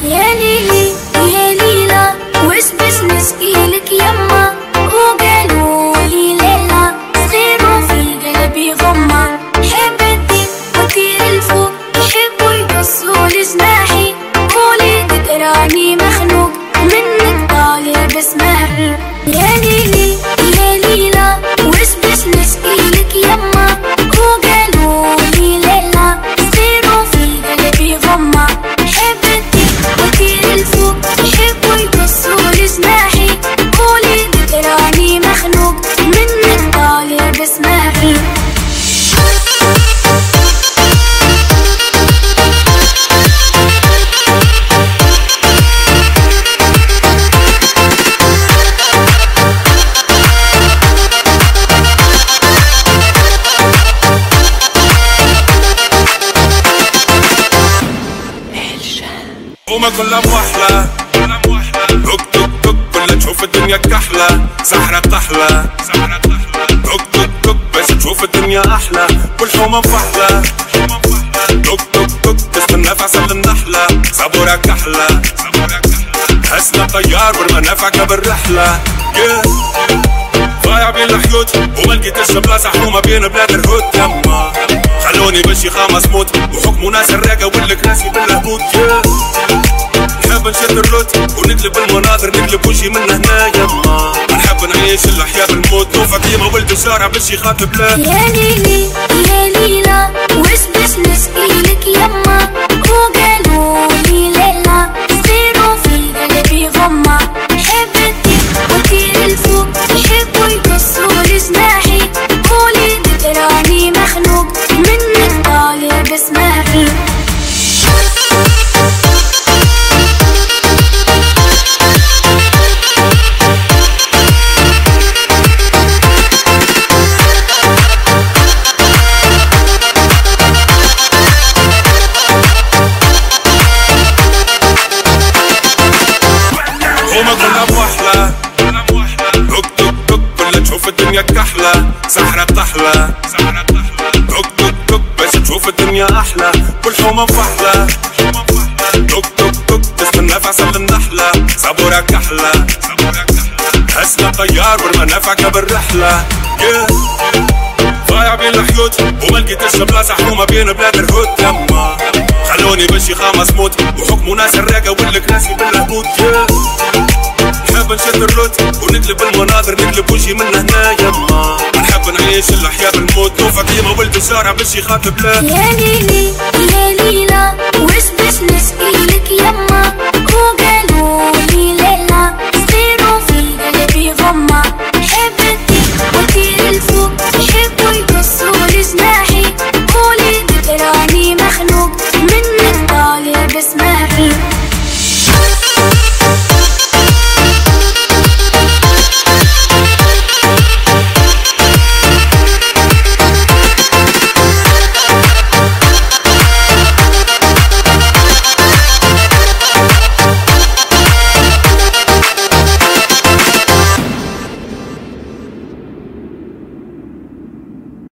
يا ليلي يا ليلى وش بس نسقيلك يما، وقالوا لي ليلى صغير وفي قلبي غمة، حبتك وطير الفوق يحبوا يقصوا لجناحي، قولي تكراني مخنوق منك طالع بسماحي. يا ليلي يا ليلى وش بس نسقيلك يما، وقالوا لي ليلى صغير وفي قلبي غمة، حبتك وطير الفوق يحبوا يقصوا لجناحي، قولي تكراني مخنوق منك طالع بسماحي. وما كلها موحلة توك توك توك كلها تشوف الدنيا كحلة، سحرة تحلى توك توك توك باش تشوف الدنيا أحلى، والحومة مفحلة توك توك توك تستنى في عسل النحلة، صبورة كحلة هسنا طيار والمنافعك بالرحلة. ضايع بين الحيوت وما لقيتش بلاصة حومة بين بلاد الهود، يما خلوني باش يخامس موت وحكموا ناس الراقة والكراسي بالهبوط. نحب نشد الروت ونقلب المناظر، نقلب وجهي من هنا يما، نحب نعيش الأحياء بالموت، وفاطمة ولد الشارع باش يخاطب لا. يا ليلي يا ليلى وش باش نسقيلك يما، وقالوا لي ليلى صغير وفي قلبي غمة، حبتك وطير الفوق يحبوا يقصوا لجناحي، قولي تكراني مخنوق منك طالع بسماحي. وما كلها موحلة توك توك توك كلها تشوف الدنيا كحلة، سحرة تحلى توك توك توك باش تشوف الدنيا أحلى، والحومة مفحلة توك توك توك تستنى في عسل النحلة، صبورة كحلة هسنا طيار والمنافعك بالرحلة. ضايع بين الحيوت وما لقيتش بلاصة حومة بين بلاد الهود، يما خلوني باش يخامس موت وحكموا ناس الراقة والكراسي بالهبوط. نحب نشد الروت ونقلب المناظر، نقلب وجهي من هنا يما، نحب نعيش الأحياء بالموت، وفاطمة ولد الشارع باش يخاطب لا. يا ليلي